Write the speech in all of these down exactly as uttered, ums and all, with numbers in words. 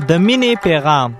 د مینې پیغام.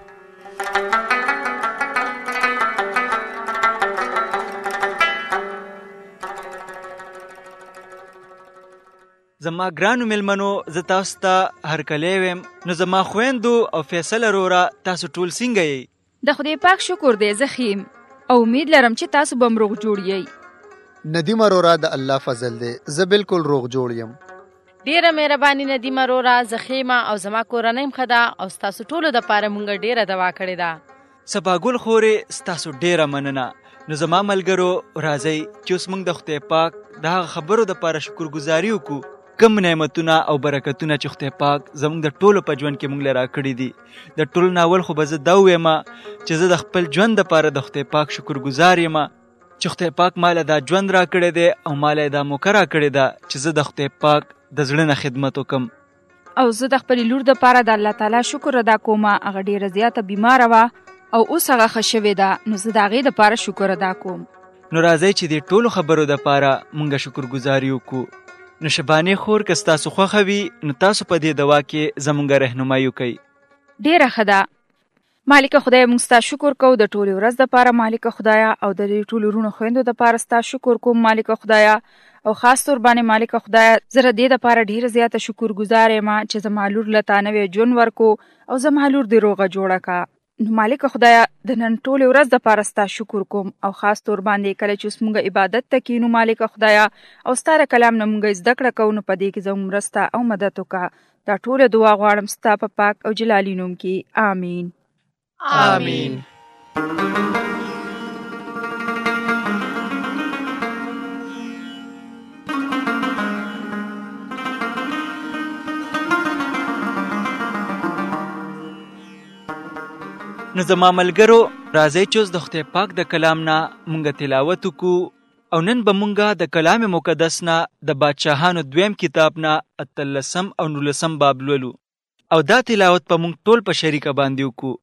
زما ګرانو مېلمنو، زه تاسو ته هرکلی ویم. نو زما خویندو او فیصل وروره، تاسو ټول څنګه یئ؟ د خدای پاک شکر دی، زه ښه یم او امید لرم چې تاسو به هم روغ جوړ یئ. ندیم وروره، د الله فضل دی، زه بالکل روغ جوړ یم. ډیره مهرباني ندیم وروره، زه ښه یم او زما کورنۍ هم ښه ده او ستاسو ټولو دپاره مونږ ډیره دعا کړې ده. سباګل خورې، ستاسو ډیره مننه. نو زما ملګرو، راځئ چې اوس موږ د خدای پاک د هغه خبرو دپاره شکرګزاري وکړو، کم نعمتونه او برکتونه چې خدای پاک زموږ د ټولو په ژوند کې موږ له راکړي دي. د ټول ناول خو به زه دا ووایم چې زه د خپل ژوند دپاره د خدای پاک شکرګزار یم چې خدای پاک ماله دا ژوند راکړی دی او ماله دا موقع راکړې ده چې زه د خدای پاک د زړه نه خدمت وکم. او زه د خپلې لور دپاره د الله تعالی شکر ادا کوم. هغه ډېره زیاته بیماره وه او اوس هغه ښه شوې ده، نو زه د هغې دپاره شکر ادا کوم. نو راځئ چې د ټولو خبرو دپاره مونږ شکرګزاري وکړو. نو شبانې خور، که ستاسو خوښه وي نو تاسو په دې دوا کې زموږ رهنمایي وکئ. ډېره ښه ده. مالکه خدای، موږ ستا شکر کوو د ټولې ورځ دپاره مالکه خدایه، او د دې ټولو وروڼو خویندو دپاره ستا شکر کوم مالکه خدایه، او خاص طور باندې مالکه خدایه زه د دې دپاره ډېره زیاته شکرګزار یم چې زما لور له تا نوی ژوند ورکو او زما لور دې روغه جوړه که. نو مالکه خدایه، د نن ټولې ورځ دپاره ستا شکر کوم، او خاص طور باندې کله چې اوس مونږ عبادت ته کینو مالکه خدایه او ستا د کلام نه مونږ زده کړه کوو، نو په دې کې زموږ مرسته او مدد وکړه. دا ټوله دعا غواړم ستا په پاک او جلالي نوم کې، آمین. آمین. نو زما ملګرو، راځئ چې اوس د خدای پاک د کلام نه مونږ تلاوت وکړو. او نن به مونږ د کلام مقدس نه د بادشاهانو دویم کتاب نه اتلسم او نولسم باب لولو، او دا تلاوت په مونږ ټول په شریکه باندې وکړو.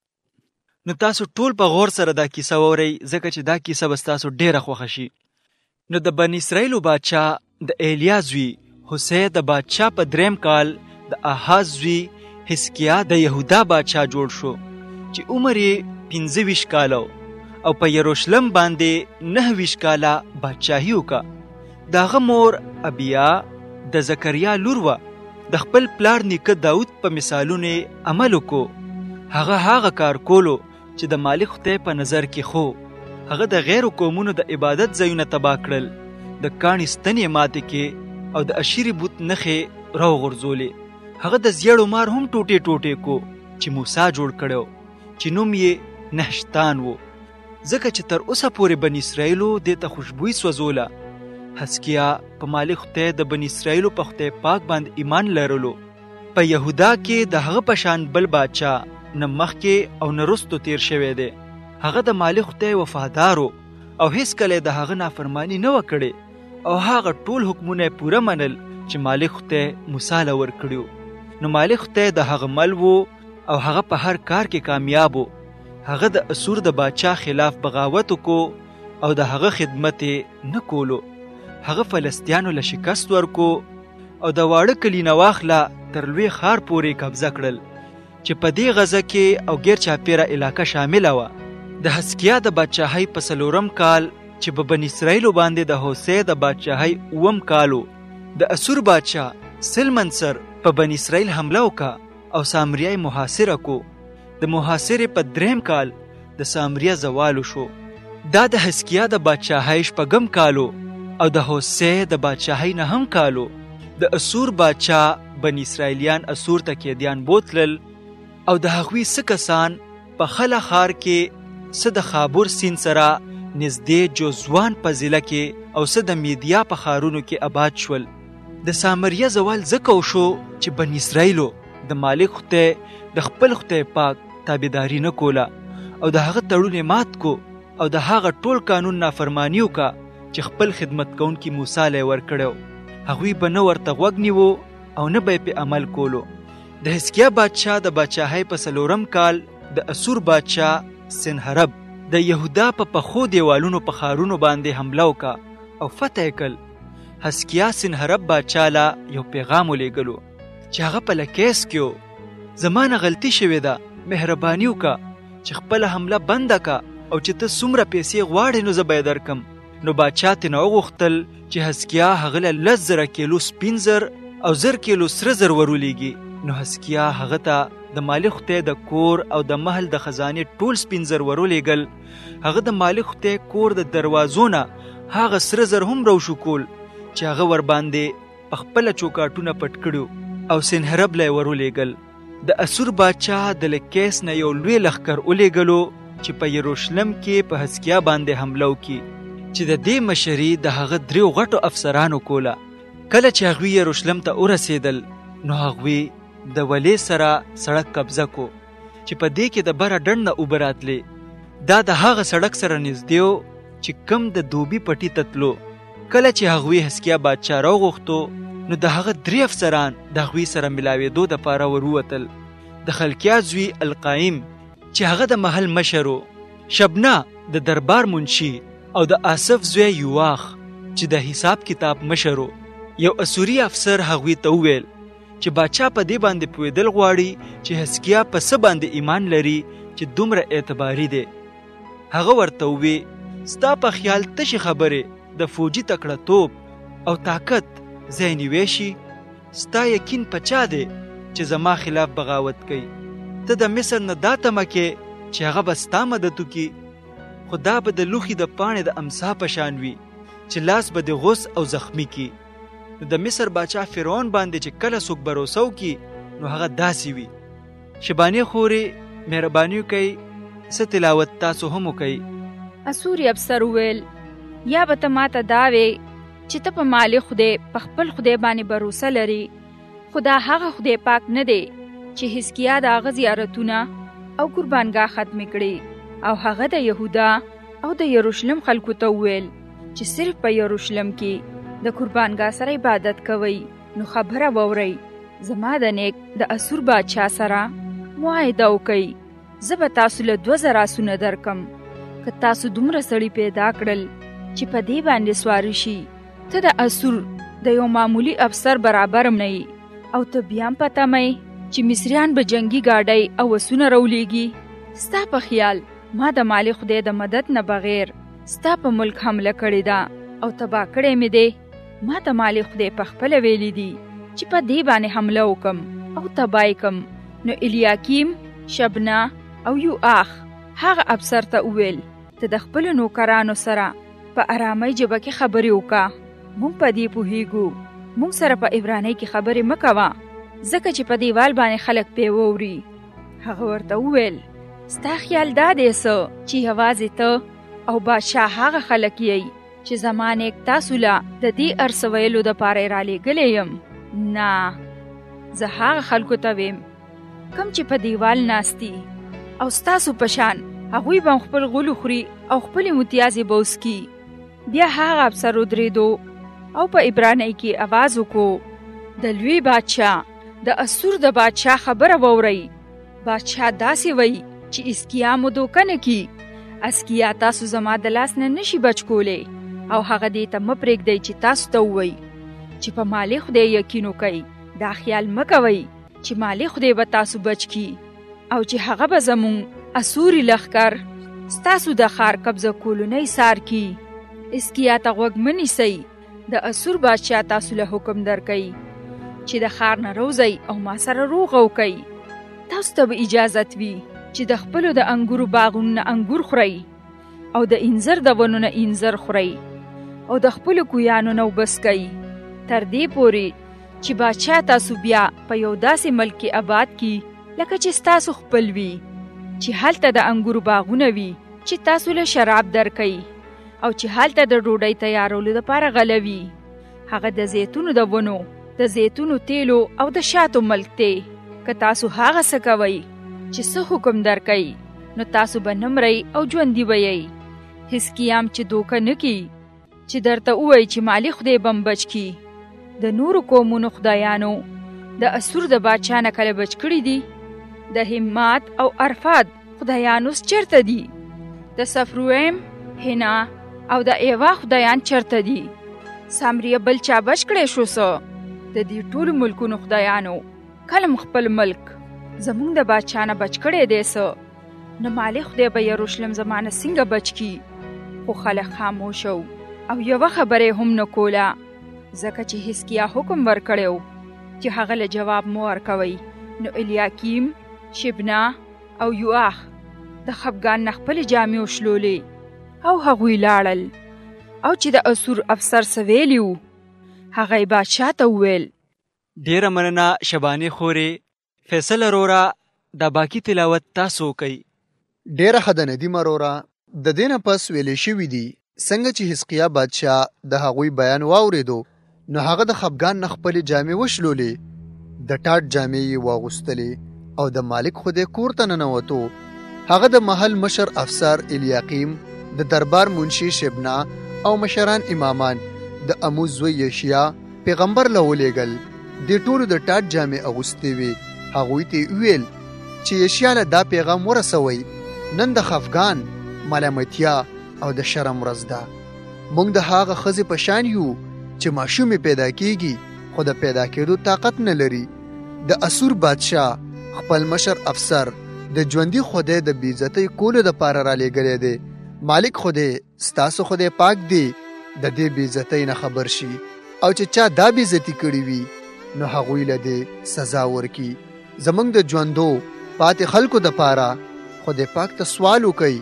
نو تاسو ټول په غور سره دا کیسه واورئ، ځکه چې دا کیسه به ستاسو ډېره خوښه شي. نو د بني اسرائیلو بادشاه د ایلیا زوی هوسۍ د بادشاه په دریم کال د آحاز زوی حزقیه د یهودا بادشاه جوړ شو چې عمر یې پنځه ویشت کاله او په یروشلم باندې نهه ویشت کاله بادشاهي وکړه. د هغه مور ابیا د زکریا لور وه. د خپل پلار نیکه داود په مثالونو عمل وکړو. هغه هغه کار کولو چې د مالک خدای په نظر کې خو. هغه د غیرو قومونو د عبادت ځایونه تباه کړل، د کاڼي ستنې ماتې کې او د اشیري بت نښې راوغورځولې. هغه د زیړو مار هم ټوټې ټوټې کو چې موسی جوړ کړو، چې نوم یې نحشتان و، ځکه چې تر اوسه پورې بني اسرائیلو دې ته خوشبویي سوځوله. حزقیه په مالک خدای د بني اسرائیلو په خدای پاک باندې ایمان لرلو. په یهودا کې د هغه په شان بل بادشاه نه مخکې او نه وروستو تیر شوی دی. هغه د مالک خدای وفادار او هیڅکله د هغه نافرمانی نه وکړي، او هغه ټول حکمونه پوره منل چې مالک خدای موسی له ورکړي. نو مالک خدای د هغه مل و او هغه په هر کار کې کامیاب و. هغه د اسور د بادشاه خلاف بغاوت وکړو او د هغه خدمت یې نه کولو. هغه فلسطینیانو له شکست ورکو او د واړه کلي نه واخله تر لوی ښار پورې قبضه کړل، چې په دې غزه کې او غیر چاپیره علاقه شامله وه. د حزقیه د بادشاهۍ په څلورم کال چې په بني اسرائیلو باندې د هوسۍ د بادشاهۍ اووم کالو، د اسور بادشاه سلمنسر په بني اسرائیل حمله وکړه او سامریه محاصره کو. د محاصرې په دریم کال د سامریه زوالو شو. دا د حزقیه د بادشاهۍ شپږم کالو او د هوسۍ د بادشاهۍ نهم کالو. د اسور بادشاه بني اسرائیلیان اسور ته قیدیان بوتلل، او د هغوی څه کسان په خله ښار کې، څه د خابور سیند سره نږدې جوزوان په ضلع کې، او څه د میدیا په ښارونو کې آباد شول. د سامریه زوال ځکه وشو چې بني اسرائیلو د مالک خدای د خپل خدای پاک تابعداري نه کوله او د هغه تړون مات کو، او د هغه ټول قانون نافرمانی وکړه چې خپل خدمت کوونکي موسی له ورکړو. هغوی به نه ورته غوږ نیوه او نه به یې په عمل کولو. د حزقیه بادشاه د بادشاهۍ په څلورم کال د اسور بادشاه سنهرب د یهودا په پخو دیوالونو په ښارونو باندې حمله وکړه او فتح یې کړل. حزقیه سنهرب بادشاه له یو پیغام ولېږلو چې هغه په لکیس کې زما نه غلطي شوې ده، مهرباني وکا چې خپل حمله بنده کا او چې ته څومره پیسې غواړې نو زه به یې درکم. نو باچا ترې وغوښتل چې حسکیا هغه له لس زره کیلو سپین زر او زر کیلو سره زر ورولېږي. نو حسکیا هغه ته د مالک خدای د کور او د محل د خزانې ټول سپین زر ورولېږل. هغه د مالک خدای کور د دروازو نه هغه سره زر هم روشو کول چې هغه ورباندې په خپله چوکاټونه پټ کړو او سنهرب له یې ورولېږل. د اسور باچا د لکیس نه یو لوی لښکر ولېږلو چې په یروشلم کې په حسکیا باندې حمله وکړي چې د دې مشري د هغه دریو غټو افسرانو کوله. کله چې هغوی یروشلم ته ورسېدل نو هغوی د ولې سره سړک قبضه کو چې په دې کې د بره ډنډ نه اوبه راتلې. دا د هغه سړک سره نږدې و چې کم د دوبي پټي ته تلو. کله چې هغوی حسکیا بادشاه راوغوښتو نو د هغه درې افسران د هغوی سره ملاوېدو دپاره ورووتل. د خلقیا زوی القایم چې هغه د محل مشر و، شبنا د دربار منشي او د آصف زوی یواخ چې د حساب کتاب مشر و. یو اسوری افسر هغوی ته وویل چې باچا په دې باندې پوهېدل غواړي چې حسکیا په څه باندې ایمان لري چې دومره اعتباري دی. هغه ورته ووی ستا په خیال تشې خبرې د فوجي تکړه توپ او طاقت ځای نیوی شي؟ ستا یقین په چا دی چې زما خلاف بغاوت کوي؟ ته د مصر نه دا تمه کې چې هغه به ستا مدد وکړي، خو دا به د لوښي د پاڼې د امسا په شان وي چې لاس به د غوس او زخمی کی. نو د مصر باچا فرعون باندې چې کله څوک بروسه وکړي نو هغه داسې وي. شبانې خورې مهرباني وکئ، څه تلاوت تاسو هم وکئ. اسوري افسر وویل یا به ته ماته دا وې چې ته په مالک خدای په خپل خدای باندې بروسه لري، خو دا هغه خدای پاک نه دی چې حزقیه د هغه زیارتونه او قربانګاه ختمې کړي او هغه د یهودا او د یروشلم خلکو ته وویل چې صرف په یروشلم کې د قربانګاه سره عبادت کوئ. نو خبره واورئ، زما د نیک د اسور بادشاه سره معاهده وکئ، زه به تاسو له دوه زره آسونه درکم که تاسو دومره سړي پیدا کړل چې په دې باندې سواره شي. ته د اسور د یو معمولی افسر برابر هم نه یې او ته بیا هم په تمه یې چې مصریان به جنگي ګاډۍ او اسونه راولېږي. ستا په خیال ما د مالک خدای د مدد نه بغیر ستا په ملک حمله کړې ده او تباه کړی مې دی. ما د مالک خدای په خپله ویلي دي چې په دې باندې حمله وکم او تباه یې کم. نو الیاکیم، شبنا او یوآخ هغه افسر ته وویل ته د خپلو نوکرانو سره په ارامۍ ژبه کې خبرې وکړه، مونږ په دې پوهېږو، مونږ سره په عبرانۍ کې خبرې مه کوه ځکه چې په دیوال باندې خلک پې واوري. هغه ورته وویل ستا خیال دا دی څه چې یوازې ته او بادشاه هغه خلک یې چې زما نیک تاسو له د دې هر څه ویلو دپاره یې رالیږلی یم؟ نه، زه هغه خلکو ته ویم کوم چې په دیوال ناستي او ستاسو په شان هغوی به خپل غلو خوري او خپلې متیازې به وسکي. بیا هغه افسر ودرېدو او په عبرانۍ کې اواز وکړو د لوی بادشاه د اسور د بادشاه خبره واورئ. بادشاه داسې وایي چې اسکیا مو دوکه نه کي، اسکیا تاسو زما د لاس نه نشي بچ کولی او هغه دې ته مه پرېږدئ چې تاسو ته ووایي چې په مالک خدای یقین وکئ. دا خیال مه کوئ چې مالک خدای به تاسو بچ کی او چې هغه به زمونږ اسوري لښکر ستاسو د ښار قبضه کولو نه ایسار کی. اسکیا ته غوږ مه نیسئ، د اسور بادشاه تاسو له حکم درکوي چې د ښار نه روځئ او ما سره روغه وکئ. تاسو ته به اجازت وي چې د خپلو د انګورو باغونو نه انګور خورئ او د انځر د ونو نه انځر خورئ او د خپلو کویانو نه اوبه څښئ تر دې پورې چې بادشاه تاسو بیا په یو داسې ملک کې آباد کی لکه چې ستاسو خپل وي، چې هلته د انګورو باغونه وي چې تاسو له شراب درکئ او چې هلته د ډوډۍ تیارولو دپاره غله وي. هغه د زیتونو د ونو، د زیتونو تیلو او د شاتو ملک دی. که تاسو هغه څه کوئ چې څه حکم درکئ نو تاسو به نه مرئ او ژوندي به یئ. حزقیام چې دوکه نه کي چې درته ووایي چې مالک خدای به م بچ کي. د نورو قومونو خدایانو د اسور د بادشاه نه کله بچ کړي دي؟ د همات او عرفات خدایانو چېرته دي؟ د صفرویم، هنا او د ایوا خدایان چېرته دي؟ سامریه بل چا بچ کړی شو څه؟ د دې ټولو ملکونو خدایانو کله م خپل ملک زمونږ د باچا نه بچ کړی دی څه نه مالک خدای به یروشلم زمانه څنګه بچ کی. خو خلک خاموش وو او یوه خبره هم نه کوله، ځکه چې حزقیه حکم ورکړی و چې هغه له جواب مو ورکوئ. نو الیاکیم، شبنا او یواخ د خفګان نه خپلې جامې وشلولې او هغوی لاړل. او چې د اسور افسر څه ویلي وو هغه یې بادشاه ته وویل. ډیره مننه شبانې خورې. فیصل اروره دا باقي تلاوت تاسو کوي. ډیره ښه ده ندیم اروره. د دې نه پس ویلې شوي دي څنګه چې حزقیه بادشاه د هغوی بیان واورېدو نو هغه د خفګان نه خپلې جامې وشلولې، د ټاټ جامې یې واغوستلې او د مالک خدای کور ته ننوتو. هغه د محل مشر افسر الیاقیم، د دربار منشي شبنا او مشران امامان د اموز زوی یشیا پیغمبر له ولېږل. دې ټولو د ټاټ جامې اغوستې وې. هغوی ته ویل چې یشیا له دا پیغام ورسوئ، نن د خفګان، ملامتیا او د شرم ورځ ده. موږ د هغه ښځې په شان یو چې ماشومې پیدا کیږي خو د پیدا کېدو طاقت نه لري. د اسور بادشاه خپل مشر افسر د ژوندي خدای د بېعزتۍ کولو دپاره رالیږلی دی. مالک خدای ستاسو خدای پاک دی د دې بېعزتۍ نه خبر شي، او چې چا دا بېعزتي کړي وي نو هغوی له دې سزا ورکي. زموږ د ژوندو پاتې خلکو دپاره خدای پاک ته سوال وکئ.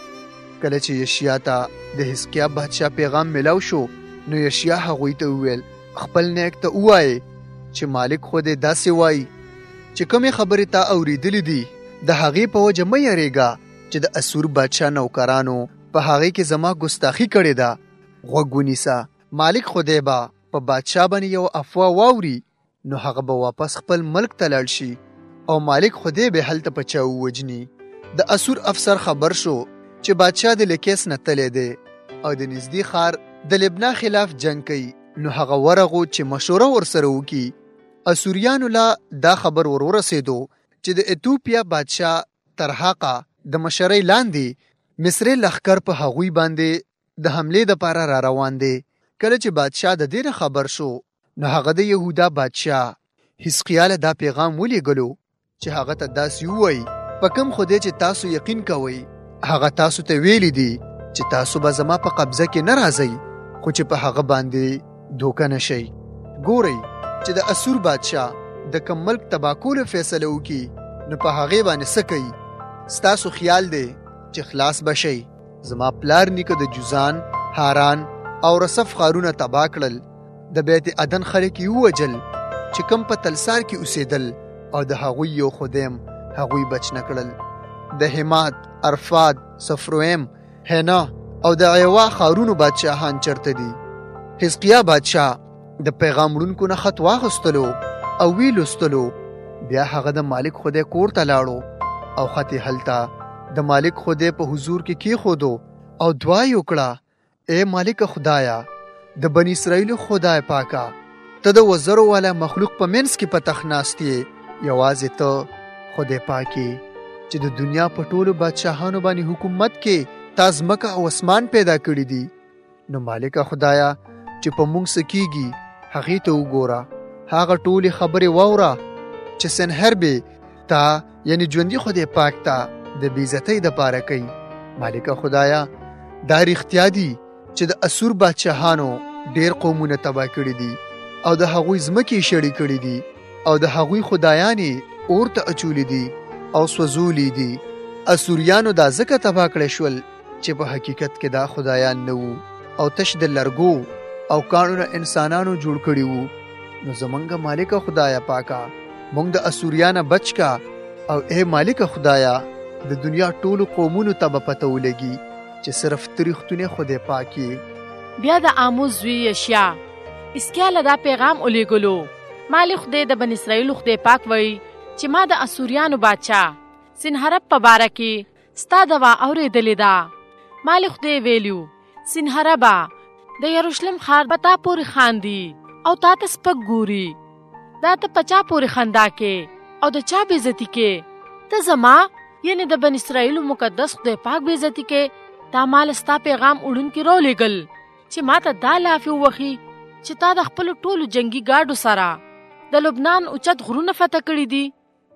کله چې یشیا ته د حزقیه بادشاه پیغام ملاو شو نو یشیا هغوی ته وویل خپل نیک ته ووایئ چې مالک خدای داسې وایي چې کومې خبرې تا اورېدلې دي د هغې په وجه مه یریږه چې د اسور بادشاه نوکرانو په هغې کې زما ګستاخي کړې ده. غوږ ونیسه، مالک خدای به په بادشاه باندې یو افواه واوري نو هغه به واپس خپل ملک ته لاړ شي او مالک خدای به هلته په چا ووجني. د اسور افسر خبر شو چې بادشاه د لکیس نه تلی دی او د نږدې ښار د لبنا خلاف جنگ کوي. نو هغه ورغو چې مشوره ورسره وکړي. اسوریانو لا دا خبر ور ورسېدو چې د ایتوپیا بادشاه ترهاقه د مشرۍ لاندې مصري لښکر په هغوی باندې د حملې دپاره را روان دی. کله چې بادشاه د دې نه خبر شو نو هغه د یهودا بادشاه حزقیه له دا پیغام ولیږلو چې هغه ته داسې ووایي په کوم خدای چې تاسو یقین کوئ هغه تاسو ته ویلی دي چې تاسو به زما په قبضه کې نه راځئ خو چې په هغه باندې دوکه نشئ. ګورئ چې د اسور بادشاه د کوم ملک تباه کولو فیصله وکړي نو په هغې باندې څه کوي. ستاسو خیال دی چې خلاص به شئ. زما پلار نیکه د جوزان، هاران او رصف ښارونه تباه کړل. د بیت عدن خلک یې ووجل چې کوم په تلسار کې اوسېدل او د هغوی یو خدیم هغوی بچ نه کړل. د حمات، ارفاد، صفرویم، هینا او د عیوا ښارونو بادشاهان چرته دي. حزقیه بادشاه د پیغام وړونکو نه خط واخیستلو او ویې لوستلو. بیا هغه د مالک خدای کور ته لاړو او خط یې هلته د مالک خدای په حضور کې کېښودو او دعا یې وکړه، ای مالک خدایا د بني اسرائیلو خدای پاکه، ته د وزرو والا مخلوق په منځ کې په تخت ناست یې. یوازې ته خدای پاکې چې د دنیا په ټولو بادشاهانو باندې حکومت کې تا ځمکه او اسمان پیدا کړي دي. نو مالکه خدایا چې په موږ څه کېږي هغې ته وګوره، هغه ټولې خبرې واوره چې سنهرب تا یعنی ژوندي خدای پاک ته د بېعزتۍ دپاره کوي. مالکه خدایا دا رښتیا دي چې د اسور بادشاهانو ډېر قومونه تباه کړي دي او د هغوی ځمکې شړې کړي دي او د هغوی خدایانې اور ته اچولي دي او سوځولي دي. اسوریانو دا ځکه تباه کړی شول چې په حقیقت کې دا خدایان نه وو او تش د لرګو او کاڼو انسانانو جوړ کړي وو. نو زمونږ مالکه خدایا پاکه مونږ د اسوریانه بچ کا او اے مالکه خدایا د دنیا ټولو قومونو ته به پته ولګي چې صرف تریختونه خدای پاکي. بیا د آموز زوی یشیا اسکیا له دا پیغام ولیږلو، مالک خدای د بني اسرائیلو خدای پاک وایي چې ما د اسوریانو بادشاه سنهرب په باره کې ستا دوا اورېدلې ده. مالک خدای ویلو سنهربه د یروشلم ښار به تا پورې خاندي او تا ته سپک ګوري. دا ته په چا پورې خندا کې او د چا بېعزتي کې؟ ته زما یعنې د بني اسرائیلو مقدس خدای پاک بېعزتي کې؟ تا مال ستا پیغام وړونکي راولېږل چې ما ته دا لافې ووښي چې تا د خپلو ټولو جنګي ګاډو سره د لبنان اوچت غرونه فتح کړي دي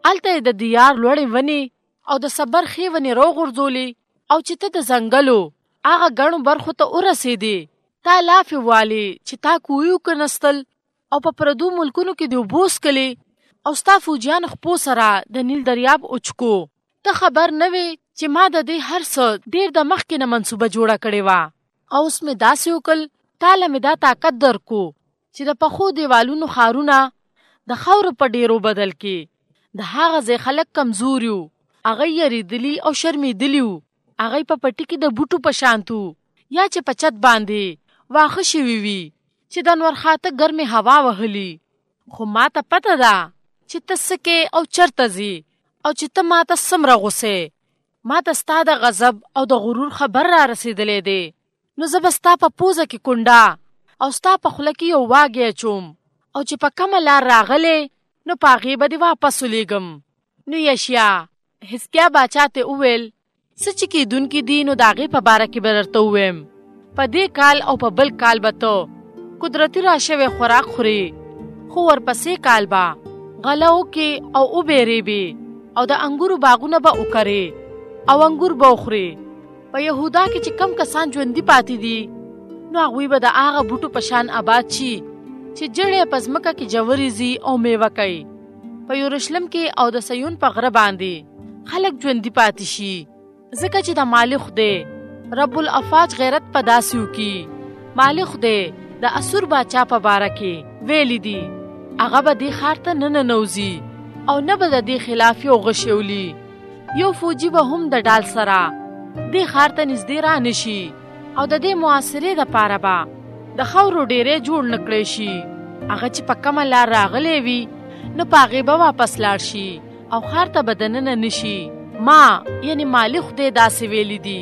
الته د دیار لوړې ونې او د صبر ښې ونې راوغورځولې او چې ته د ځنګلو هغه ګڼو برخو ته ورسېدې، تا لافې والې چې تا کویو کنستل او په پردو ملکونو کې د اوبو څکلې او ستا فوجیان خپو سره د نیل دریاب اوچکو. ته خبر نه وې چې ما د دې هر څه ډېر د مخکې نه منصوبه جوړه کړې وه او اوس مې داسې وکړل تاله مې دا طاقت درکو چې د پخو دیوالونو ښارونه د خاورو په ډیرو بدل کې. د هغه ځای خلک کمزور یو، هغه یریدلي او شرمېدلي وو، هغه په پټي کې د بوټو په شانتو یا چې په چت باندې واښه شوي وي چې د انور خاته ګرمې هوا وهلي. خو ما ته پته ده چې ته څه کې او چرته ځې او چې ته ما ته څومره غوسې. ما ته ستا د غضب او د غرور خبر را رسېدلی دی، نو زه به ستا په پوزه کې کونډه او ستا په خوله کې یو واګی اچوم او چې په کومه لار راغلی نو په هغې به دې واپس ولیږم. نو یشیا حزقیه باچا ته وویل څه چې کیدونکي دي نو د هغې په باره کې به درته ووایم. په دې کال او په بل کال به ته قدرتي را شوی خوراک خورې، خو ورپسې کال به غله وکې او وبېرېبې او د انګورو باغونه به وکرې او انګور به وخورې. په یهودا کې چې کم کسان ژوندي پاتې دي نو هغوی به د هغه بوټو په شان آباد شي چې جړې په ځمکه کې جوړې ځي او میوه کوي. په یروشلم کې او د سیون په غره باندې خلک ژوندي پاتې شي، ځکه چې د مالک خدای رب الافاج غیرت په داسې وکړي. مالک خدای د اسور باچا په باره کې ویلي دي هغه به دې ښار ته نه ننوځي او نه به د دې خلاف یو غشولي. یو فوجي به هم د ډال سره دې ښار ته نږدې را نشي او د دې محاصرې دپاره به د خاورو ډیرې جوړ نه کړی شي. هغه چې په کومه لار راغلی وي نو په هغې به واپس لاړ شي او ښار ته به دننه نشي. ما یعنی مالک خدای داسې ویلي دي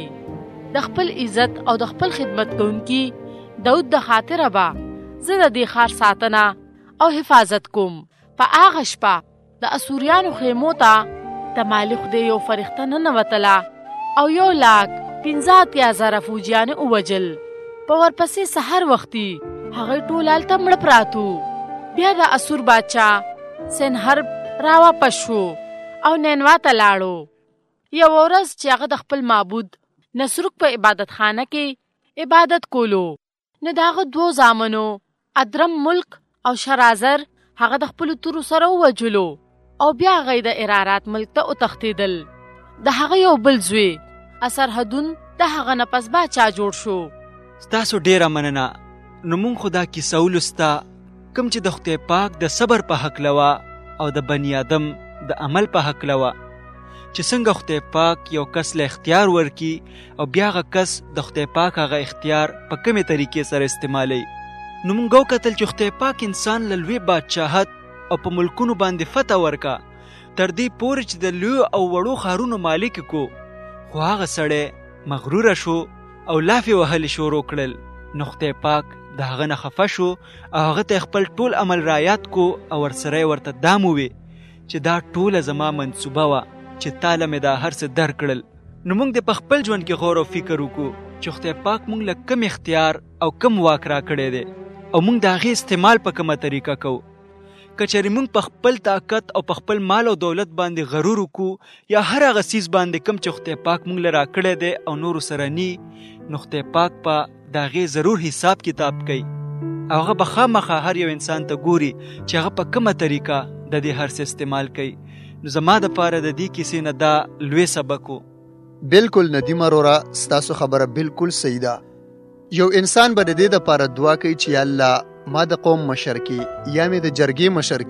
د خپل عزت او د خپل خدمت کوونکي داود د خاطره به زه د دې ښار ساتنه او حفاظت کوم. په هغه شپه د اسوریانو خیمو ته د مالک خدای یو فرښته ننوتله او یو لاک پنځه اتیا زره فوجیان ووژل. په ورپسې سحر وختي هغوی ټول هلته مړه پراتو. بیا د اسور باچا سنهرب راواپس شو او نینوا ته لاړو. یوه ورځ چې هغه د خپل معبود نسروک په عبادت خانه کې عبادت کولو نو د هغه دوو زامنو ادرم ملک او شرازر هغه د خپلو تورو سره ووژلو او بیا هغوی د ارارات ملک ته وتښتېدل. د هغه یو بل زوی اسرحدون د هغه نه پس باچا جوړ شو. ستاسو ډیره مننه. نو مونږ خو دا کیسه ولوسته کوم چې د خدای پاک د صبر په هکله وه او د بني آدم د عمل په هکله وه، چې څنګه خدای پاک یو کس له اختیار ورکي او بیا هغه کس د خدای پاک هغه اختیار په کومې طریقې سره استعمالوي. نو مونږ وکتل چې خدای پاک انسان له لوی بادشاهت او په ملکونو باندې فتح ورکا تر دې پورې چې د لوی او وړو ښارونو مالک کو، خو هغه سړی مغروره شو او لافې وهلې شروع کړل. نو خدای پاک د هغه نه خفه شو او هغه ته خپل ټول عمل رعایت کو او ورسره ورته دا مووي چې دا ټوله زما منصوبه وه چې تاله مې دا هر څه درکړل. نو موږ د په خپل ژوند کې غور او فکر وکړو چې خدای پاک موږ له کم اختیار او کم واک را کړی دی او موږ د هغې استعمال په کومه طریقه کوو. که چېرې موږ په خپل طاقت او په خپل مال او دولت باندې غرور وکړو یا هر هغه څیز باندې کم چې خدای پاک موږ له راکړی دی او نورو سره نی، نو خدای پاک په د هغې ضرور حساب کتاب کوي او هغه به خامخا هر یو انسان ته ګوري چې هغه په کومه طریقه د دې هر څه استعمال کوي. نو زما دپاره د دې کیسې نه دا لوی سبق و. بالکل ندیم اروره، ستاسو خبره بالکل صحیح ده. یو انسان به د دې دپاره دعا کوي چې یا الله ما د قوم مشر کې یا مې د جرګې مشر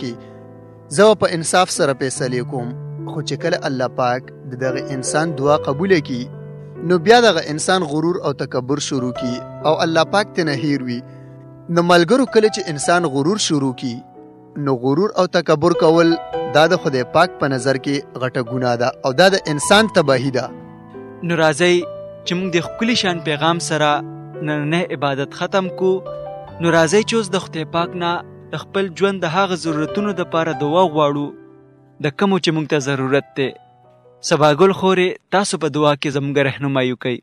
کې زه په انصاف سره فیصلې کوم. خو چې کله الله پاک د دغه انسان دعا قبوله کړي نو بیا دغه انسان غرور او تکبر شروع کی او الله پاک ته نه هیر وي. نو ملګرو کله چې انسان غرور شروع کی نو غرور او تکبر کول دا د خدای پاک په نظر کې غټه ګناه ده او دا د انسان تباهی ده. نو راځئ چې موږ د ښکلي شان پیغام سره نننی عبادت ختم کو. نو راځئ چې اوس د خدای پاک نه د خپل ژوند د هغه ضرورتونو دپاره دعا غواړو د کومو چې موږ ته ضرورت دی. سباګل خورې تاسو په دعا کې زموږ رهنمایي کوئ.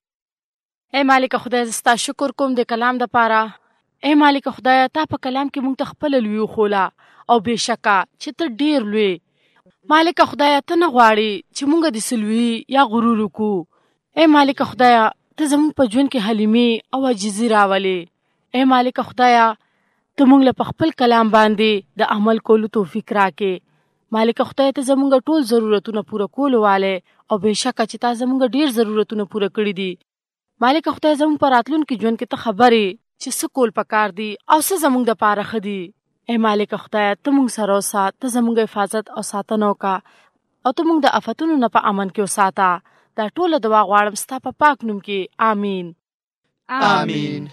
ای مالک خدای زه ستا شکر کوم د کلام دپاره. ای مالک خدای تا په کلام کې موږ ته خپله لوی وښوله او بېشکه چې ته ډېر لوی مالک خدایا ته نه غواړي چې مونږ د سلوي یا غرور وکړو. اے مالک خدایا ته زموږ په ژوند کې حلیمي او عاجزي راولې. اے مالک خدایا ته مونږ له خپل کلام باندې د عمل کولو توفیق راکې. مالک خدای ته زموږ ټول ضرورتونه پوره کولو والے او بهشکه چې تا زموږ ډیر ضرورتونه پوره کړی دي. مالک خدای زموږ په راتلونکي ژوند کې ته خبرې چې څه کول پکار دي او څه زموږ د پاره ښه دي. اے مالک خدای ته مونږ سره اوسه، ته زموږ حفاظت او ساتنه وکړه او ته مونږ د آفتونو نه په امن کې وساته. دا ټوله دعا غواړم ستا په پاک نوم کې. آمین. آمین.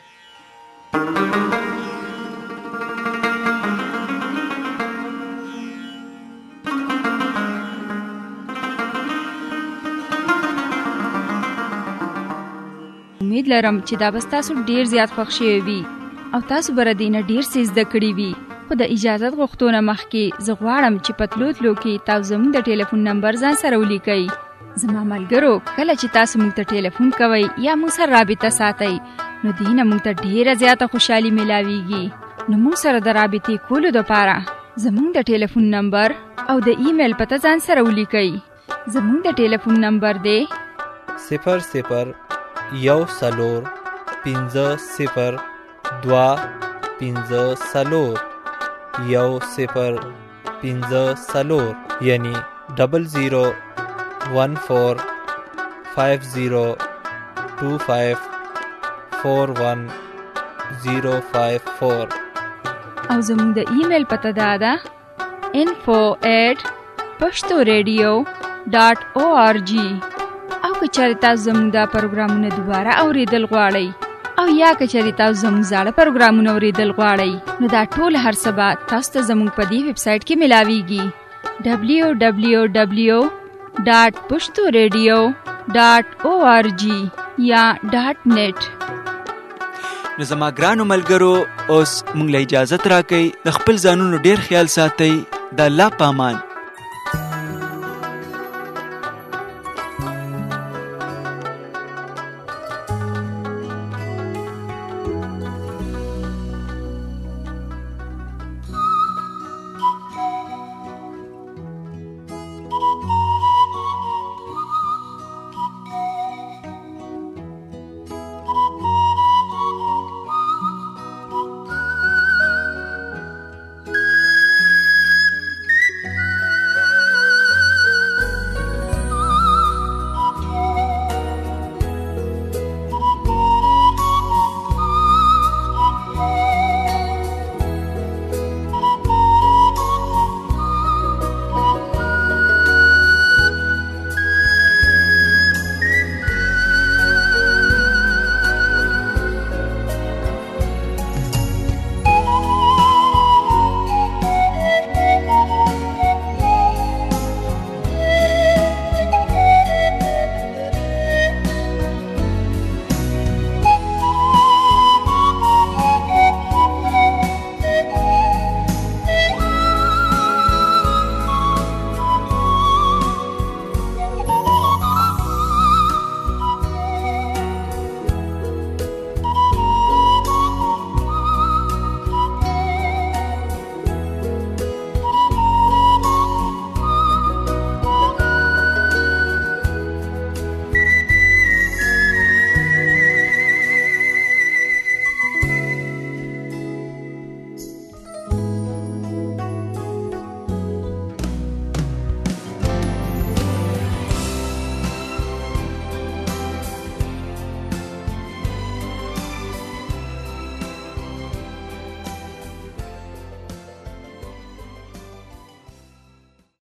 امید لرم چې دا به تاسو ډیر زیات خوښ شوي وي او تاسو به د دې نه ډیر څه زده کړي وي. خو د اجازت غوښتنه مخکې زه غواړم چې په تلو تلو کې تاسو زموږ د ټلیفون نمبر ځان سره ولیکئ. زما ملګرو، کله چې تاسو موږ ته ټلیفون کوئ یا موږ سره رابطه ساتئ نو دې نه موږ ته ډیره زیاته خوشحالي میلاویږي. نو موږ سره د رابطې کولو دپاره زموږ د ټلیفون نمبر او د ایمیل پته ځان سره ولیکئ. زموږ د ټلیفون نمبر دی صفر صفر یو څلور پنځه صفر دوه پنځه څلور یو صفر پنځه څلور یعنی ډبل زیرو ون فور فایو زیرو ټو فایو فور ون زیرو فایو فور. او زموږ د ایمیل پته دا ده info at پښتو ریډیو ډاټ او آر جی. او که چېرې تاسو زموږ دا پروګرامونه دوباره اورېدل غواړئ او یا که چېرې تاسو زموږ زاړه پروګرامونه اورېدل غواړئ نو دا ټول هر څه به تاسو ته زموږ په دې ویب سایټ کې میلاویږي ډبلیو ډبلیو ډبلیو ډاټ پښتو ریډیو ډاټ او آر جی یا ډاټ نیټ. نو زما ګرانو ملګرو، اوس موږ له اجازت راکئ. د خپل ځانونو ډیر خیال ساتئ. د الله په امان.